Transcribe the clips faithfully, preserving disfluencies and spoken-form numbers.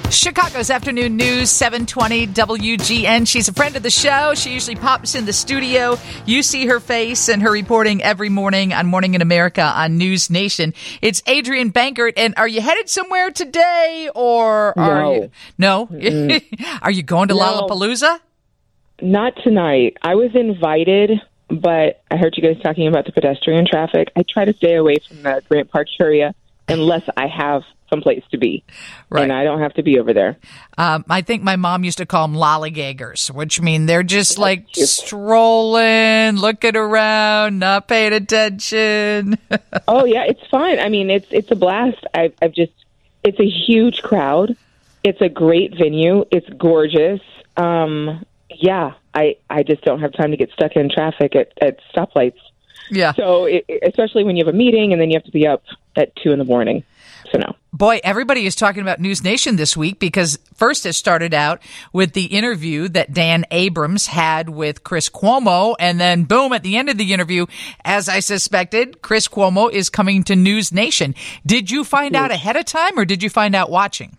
Chicago's afternoon news, seven twenty W G N. She's a friend of the show. She usually pops in the studio. You see her face and her reporting every morning on Morning in America on News Nation. It's Adrienne Bankert. And are you headed somewhere today, or are no. you? No. Are you going to no. Lollapalooza? Not tonight. I was invited, but I heard you guys talking about the pedestrian traffic. I try to stay away from the Grant Park area unless I have someplace to be. Right. And I don't have to be over there. Um, I think my mom used to call them lollygaggers, which mean they're just like strolling, looking around, not paying attention. Oh, yeah, it's fun. I mean, it's it's a blast. I've, I've just, it's a huge crowd. It's a great venue. It's gorgeous. Um, yeah, I, I just don't have time to get stuck in traffic at, at stoplights. Yeah. So, it, especially when you have a meeting and then you have to be up at two in the morning. So no. Boy, everybody is talking about News Nation this week because first it started out with the interview that Dan Abrams had with Chris Cuomo. And then boom, at the end of the interview, as I suspected, Chris Cuomo is coming to News Nation. Did you find out ahead of time or did you find out watching?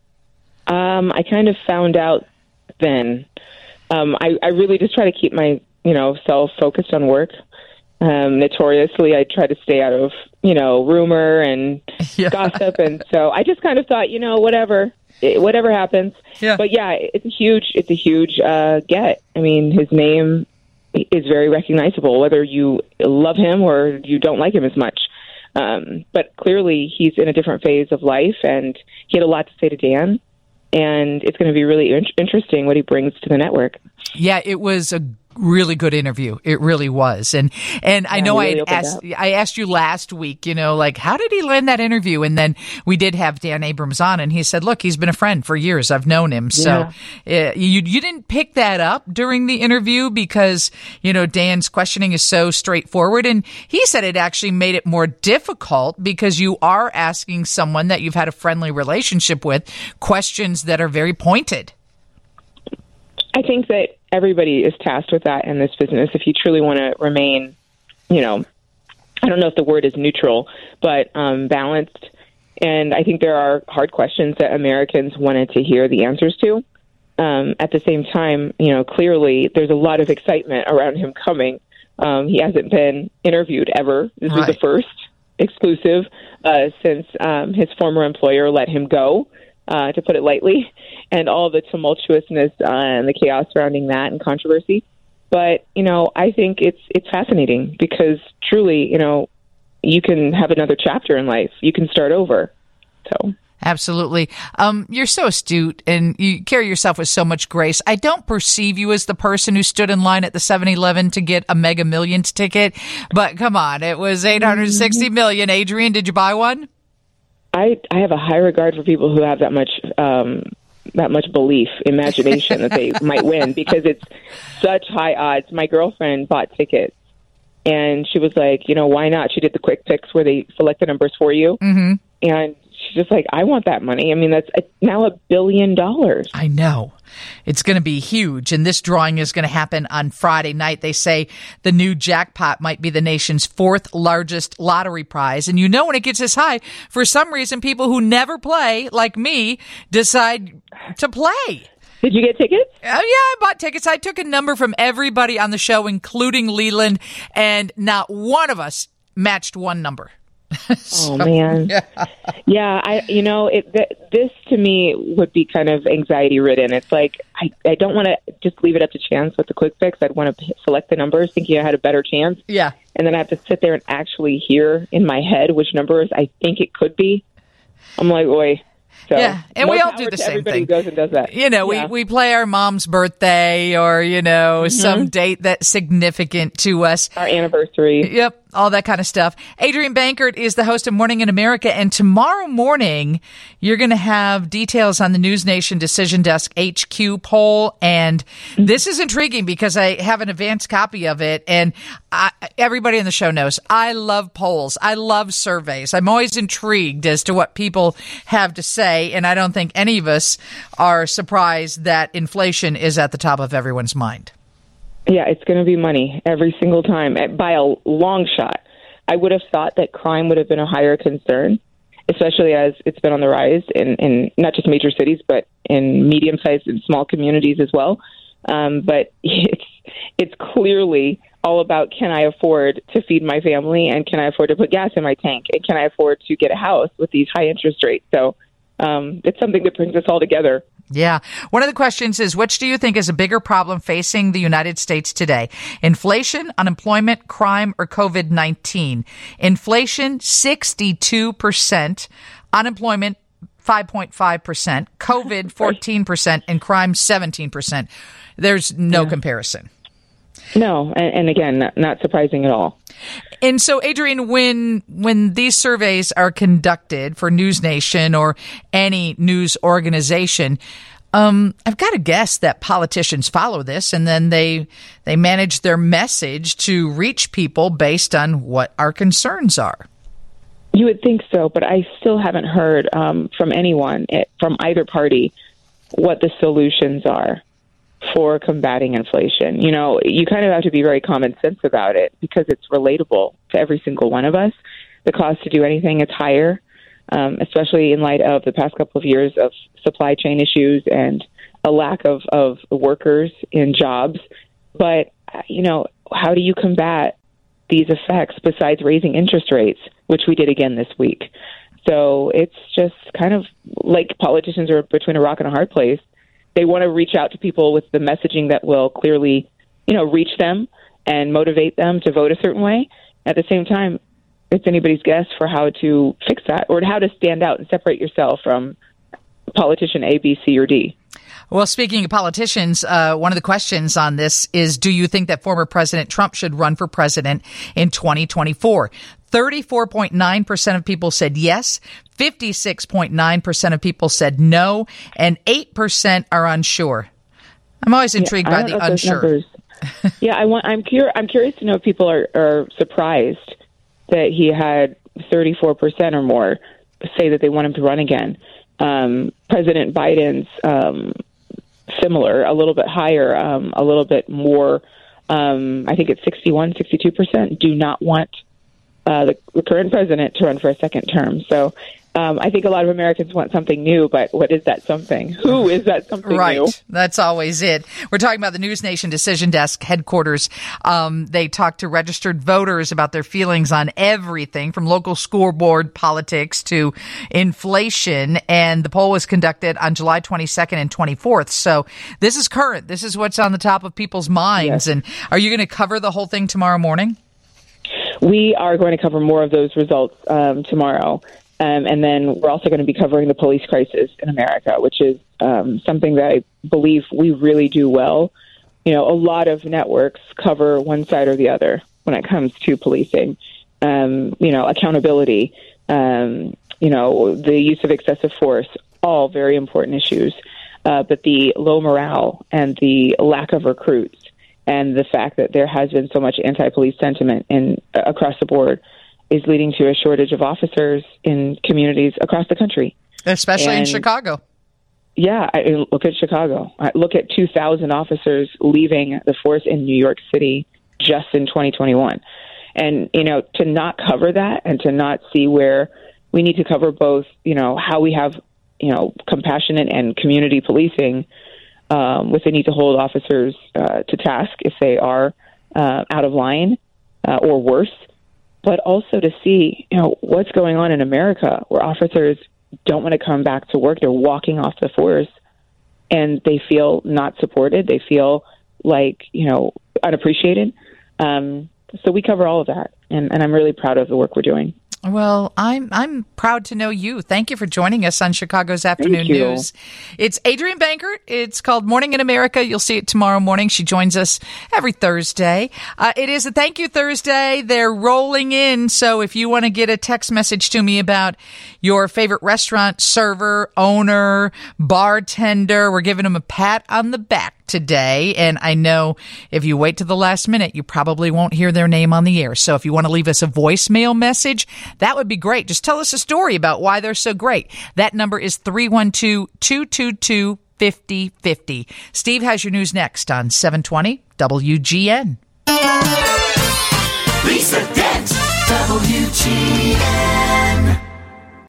Um, I kind of found out then. Um, I, I really just try to keep my, you know, self focused on work. Um, notoriously, I try to stay out of, you know, rumor and yeah. gossip. And so I just kind of thought, you know, whatever, it, whatever happens. Yeah. But yeah, it's a huge, it's a huge uh, get. I mean, his name is very recognizable, whether you love him or you don't like him as much. Um, but clearly he's in a different phase of life and he had a lot to say to Dan. And it's going to be really in- interesting what he brings to the network. Yeah, it was a really good interview. It really was. And and yeah, I know really I asked up. I asked you last week, you know, like, how did he land that interview? And then we did have Dan Abrams on, and he said, look, he's been a friend for years. I've known him. So yeah. uh, you you didn't pick that up during the interview because, you know, Dan's questioning is so straightforward. And he said it actually made it more difficult because you are asking someone that you've had a friendly relationship with questions that are very pointed. I think that everybody is tasked with that in this business. If you truly want to remain, you know, I don't know if the word is neutral, but um, balanced. And I think there are hard questions that Americans wanted to hear the answers to. Um, at the same time, you know, clearly there's a lot of excitement around him coming. Um, he hasn't been interviewed ever. This right. is the first exclusive uh, since um, his former employer let him go. Uh, to put it lightly, and all the tumultuousness uh, and the chaos surrounding that and controversy. But, you know, I think it's it's fascinating because truly, you know, you can have another chapter in life. You can start over. So absolutely. Um, you're so astute and you carry yourself with so much grace. I don't perceive you as the person who stood in line at the seven eleven to get a Mega Millions ticket. But come on, it was eight hundred sixty million. Adrienne, did you buy one? I, I have a high regard for people who have that much um, that much belief, imagination that they might win because it's such high odds. My girlfriend bought tickets, and she was like, you know, why not? She did the quick picks where they select the numbers for you, mm-hmm. and she's just like, I want that money. I mean, that's now a billion dollars. I know. It's going to be huge, and this drawing is going to happen on Friday night. They say the new jackpot might be the nation's fourth largest lottery prize. And you know when it gets this high, for some reason, people who never play, like me, decide to play. Did you get tickets? Oh, yeah, I bought tickets. I took a number from everybody on the show, including Leland, and not one of us matched one number. so, oh man, yeah. yeah, I you know it. Th- this to me would be kind of anxiety ridden. It's like I, I don't want to just leave it up to chance with the quick picks. I'd want to p- select the numbers, thinking I had a better chance. Yeah, and then I have to sit there and actually hear in my head which numbers I think it could be. I'm like, oi. So, yeah, and we all do the same everybody thing. Who goes and does that. You know, yeah. we, we play our mom's birthday or, you know, mm-hmm. some date that's significant to us. Our anniversary. Yep, all that kind of stuff. Adrienne Bankert is the host of Morning in America, and tomorrow morning you're going to have details on the News Nation Decision Desk H Q poll, and this is intriguing because I have an advanced copy of it, and I, everybody on the show knows I love polls. I love surveys. I'm always intrigued as to what people have to say, and I don't think any of us are surprised that inflation is at the top of everyone's mind. Yeah, it's going to be money every single time by a long shot. I would have thought that crime would have been a higher concern. especially as it's been on the rise in, in not just major cities, but in medium-sized and small communities as well. Um, but it's it's clearly all about, can I afford to feed my family, and can I afford to put gas in my tank, and can I afford to get a house with these high interest rates? So um, it's something that brings us all together. Yeah. One of the questions is, which do you think is a bigger problem facing the United States today? Inflation, unemployment, crime, or COVID nineteen? Inflation, sixty-two percent. Unemployment, five point five percent. COVID, fourteen percent. And crime, seventeen percent. There's no yeah. comparison. No. And, and again, not, not surprising at all. And so, Adrienne, when when these surveys are conducted for News Nation or any news organization, um, I've got to guess that politicians follow this, and then they they manage their message to reach people based on what our concerns are. You would think so, but I still haven't heard um, from anyone, from either party, what the solutions are for combating inflation. You know, you kind of have to be very common sense about it because it's relatable to every single one of us. The cost to do anything is higher, um, especially in light of the past couple of years of supply chain issues and a lack of, of workers in jobs. But, you know, how do you combat these effects besides raising interest rates, which we did again this week? So it's just kind of like politicians are between a rock and a hard place. They want to reach out to people with the messaging that will clearly, you know, reach them and motivate them to vote a certain way. At the same time, it's anybody's guess for how to fix that or how to stand out and separate yourself from politician A, B, C, or D. Well, speaking of politicians, uh, one of the questions on this is, do you think that former President Trump should run for president in twenty twenty-four? thirty-four point nine percent of people said yes, fifty-six point nine percent of people said no, and eight percent are unsure. I'm always intrigued yeah, by the unsure. yeah, I want, I'm, cur- I'm curious to know if people are, are surprised that he had thirty-four percent or more say that they want him to run again. Um, President Biden's um, similar, a little bit higher, um, a little bit more. Um, I think it's sixty-one, sixty-two percent do not want uh, the, the current president to run for a second term. So um, I think a lot of Americans want something new, but what is that something? Who is that something right. new? Right. That's always it. We're talking about the News Nation Decision Desk headquarters. Um, they talk to registered voters about their feelings on everything from local school board politics to inflation. And the poll was conducted on July twenty-second and twenty-fourth. So this is current. This is what's on the top of people's minds. Yes. And are you going to cover the whole thing tomorrow morning? We are going to cover more of those results um, tomorrow. Um, and then we're also going to be covering the police crisis in America, which is um, something that I believe we really do well. You know, a lot of networks cover one side or the other when it comes to policing. Um, you know, accountability, um, you know, the use of excessive force, all very important issues. Uh, but the low morale and the lack of recruits and the fact that there has been so much anti-police sentiment in uh, across the board is leading to a shortage of officers in communities across the country. Especially and, in Chicago. Yeah, I, look at Chicago. I look at two thousand officers leaving the force in New York City just in twenty twenty-one. And, you know, to not cover that and to not see where we need to cover both, you know, how we have, you know, compassionate and community policing um, with the need to hold officers uh, to task if they are uh, out of line uh, or worse. But also to see, you know, what's going on in America where officers don't want to come back to work. They're walking off the force and they feel not supported. They feel like, you know, unappreciated. Um, so we cover all of that. And, and I'm really proud of the work we're doing. Well, I'm I'm proud to know you. Thank you for joining us on Chicago's Afternoon News. It's Adrienne Bankert. It's called Morning in America. You'll see it tomorrow morning. She joins us every Thursday. Uh, it is a Thank You Thursday. They're rolling in. So if you want to get a text message to me about your favorite restaurant server, owner, bartender, we're giving them a pat on the back today. And I know if you wait to the last minute, you probably won't hear their name on the air. So if you want to leave us a voicemail message, that would be great. Just tell us a story about why they're so great. That number is three one two, two two two, five oh five oh. Steve has your news next on seven twenty W G N. Lisa Dent, W G N.